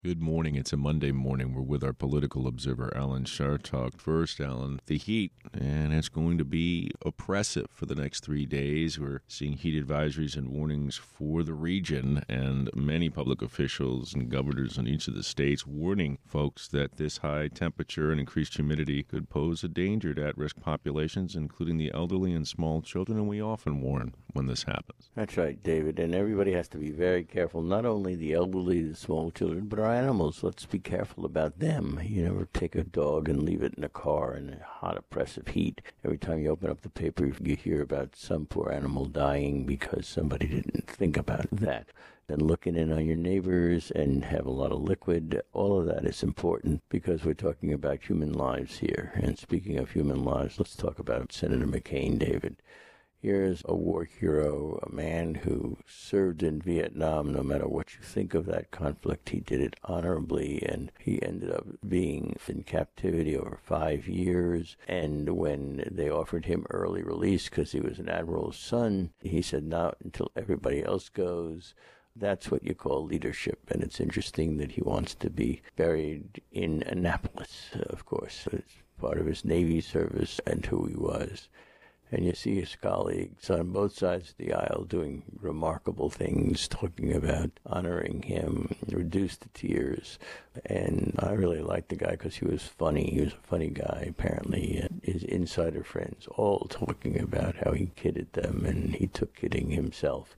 Good morning. It's a Monday morning. We're with our political observer, Alan Chartock. First, Alan, the heat, and it's going to be oppressive for the next 3 days. We're seeing heat advisories and warnings for the region, and many public officials and governors in each of the states warning folks that this high temperature and increased humidity could pose a danger to at-risk populations, including the elderly and small children, and we often warn when this happens. That's right, David, and everybody has to be very careful, not only the elderly, the small children, but our animals. Let's be careful about them. You never take a dog and leave it in a car in hot, oppressive heat. Every time you open up the paper, you hear about some poor animal dying because somebody didn't think about that. And looking in on your neighbors and have a lot of liquid, all of that is important because we're talking about human lives here. And speaking of human lives, let's talk about Senator McCain, David. Here's a war hero, a man who served in Vietnam. No matter what you think of that conflict, he did it honorably, and he ended up being in captivity over 5 years. And when they offered him early release because he was an admiral's son, he said, not until everybody else goes. That's what you call leadership, and it's interesting that he wants to be buried in Annapolis, of course. It's part of his Navy service and who he was. And you see his colleagues on both sides of the aisle doing remarkable things, talking about honoring him, reduced to tears. And I really liked the guy because he was funny. He was a funny guy, apparently. And his insider friends all talking about how he kidded them and he took kidding himself.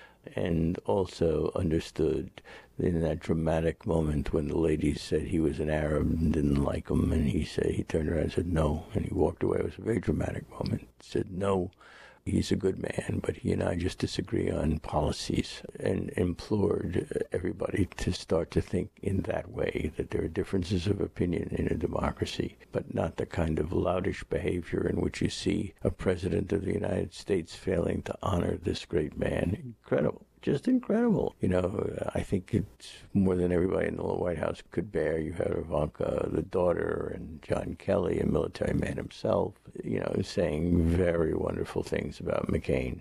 And also understood in that dramatic moment when the lady said he was an Arab and didn't like him, and he turned around and said no, and he walked away. It was a very dramatic moment. He said no, he's a good man, but he and I just disagree on policies, and implored everybody to start to think in that way, that there are differences of opinion in a democracy, but not the kind of loutish behavior in which you see a president of the United States failing to honor this great man. Incredible. Just incredible. You know, I think it's more than everybody in the White House could bear. You had Ivanka, the daughter, and John Kelly, a military man himself, you know, saying very wonderful things about McCain.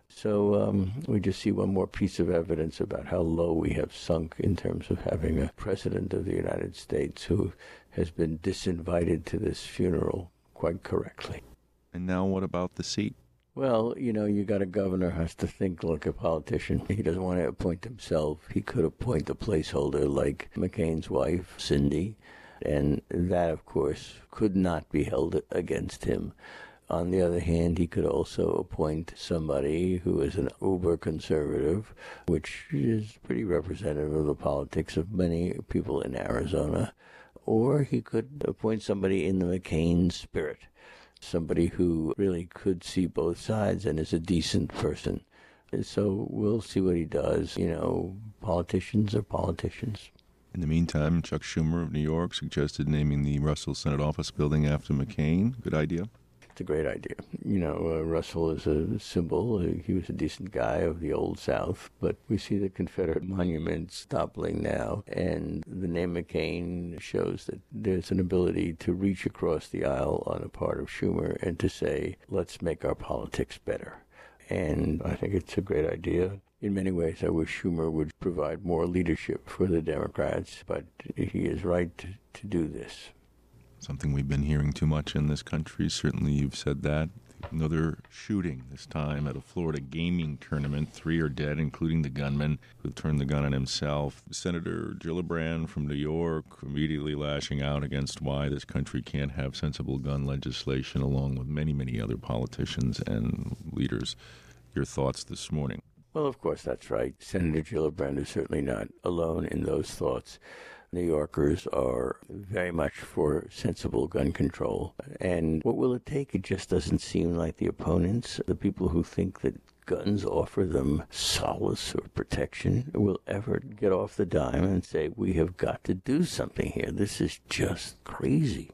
So we just see one more piece of evidence about how low we have sunk in terms of having a president of the United States who has been disinvited to this funeral quite correctly. And now what about the seat? Well, you know, you got a governor who has to think like a politician. He doesn't want to appoint himself. He could appoint a placeholder like McCain's wife, Cindy, and that, of course, could not be held against him. On the other hand, he could also appoint somebody who is an uber-conservative, which is pretty representative of the politics of many people in Arizona. Or he could appoint somebody in the McCain spirit. Somebody who really could see both sides and is a decent person. So we'll see what he does. You know, politicians are politicians. In the meantime, Chuck Schumer of New York suggested naming the Russell Senate Office Building after McCain. Good idea? It's a great idea. You know, Russell is a symbol. He was a decent guy of the Old South, but we see the Confederate monuments toppling now, and the name McCain shows that there's an ability to reach across the aisle on the part of Schumer and to say, let's make our politics better. And I think it's a great idea. In many ways, I wish Schumer would provide more leadership for the Democrats, but he is right to do this. Something we've been hearing too much in this country. Certainly you've said that. Another shooting, this time at a Florida gaming tournament. 3 are dead, including the gunman who turned the gun on himself. Senator Gillibrand from New York immediately lashing out against why this country can't have sensible gun legislation, along with many, many other politicians and leaders. Your thoughts this morning? Well, of course, that's right. Senator Gillibrand is certainly not alone in those thoughts. New Yorkers are very much for sensible gun control. And what will it take? It just doesn't seem like the opponents, the people who think that guns offer them solace or protection, will ever get off the dime and say, we have got to do something here. This is just crazy.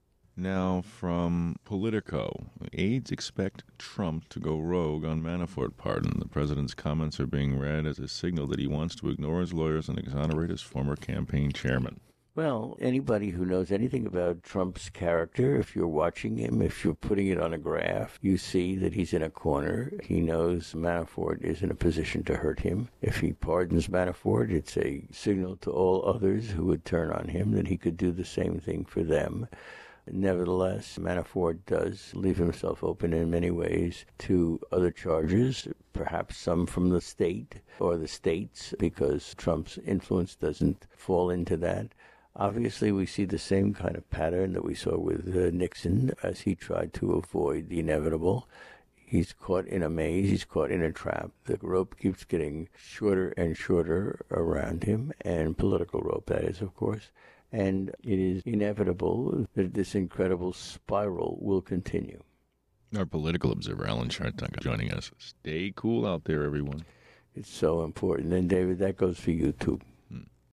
Now, from Politico, aides expect Trump to go rogue on Manafort pardon. The president's comments are being read as a signal that he wants to ignore his lawyers and exonerate his former campaign chairman. Well, anybody who knows anything about Trump's character, if you're watching him, if you're putting it on a graph, you see that he's in a corner. He knows Manafort is in a position to hurt him. If he pardons Manafort, it's a signal to all others who would turn on him that he could do the same thing for them. Nevertheless, Manafort does leave himself open in many ways to other charges, perhaps some from the state or the states, because Trump's influence doesn't fall into that. Obviously, we see the same kind of pattern that we saw with Nixon as he tried to avoid the inevitable. He's caught in a maze. He's caught in a trap. The rope keeps getting shorter and shorter around him, and political rope, that is, of course. And it is inevitable that this incredible spiral will continue. Our political observer, Alan Chartock, joining us. Stay cool out there, everyone. It's so important. And, David, that goes for you, too.